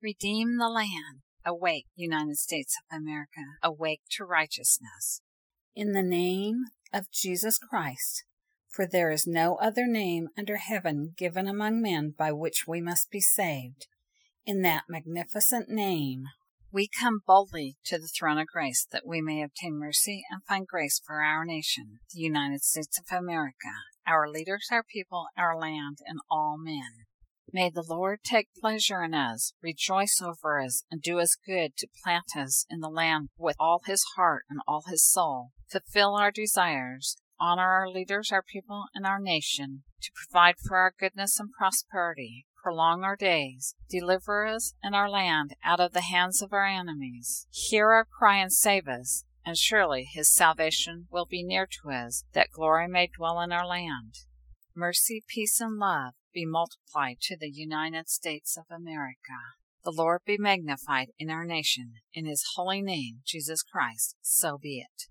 Redeem the land. Awake, United States of America. Awake to righteousness. In the name of Jesus Christ, for there is no other name under heaven given among men by which we must be saved. In that magnificent name, we come boldly to the throne of grace that we may obtain mercy and find grace for our nation, the United States of America, our leaders, our people, our land, and all men. May the Lord take pleasure in us, rejoice over us, and do us good to plant us in the land with all his heart and all his soul, fulfill our desires, honor our leaders, our people, and our nation, to provide for our goodness and prosperity, prolong our days, deliver us and our land out of the hands of our enemies. Hear our cry and save us, and surely his salvation will be near to us, that glory may dwell in our land. Mercy, peace, and love be multiplied to the United States of America. The Lord be magnified in our nation. In his holy name, Jesus Christ, so be it.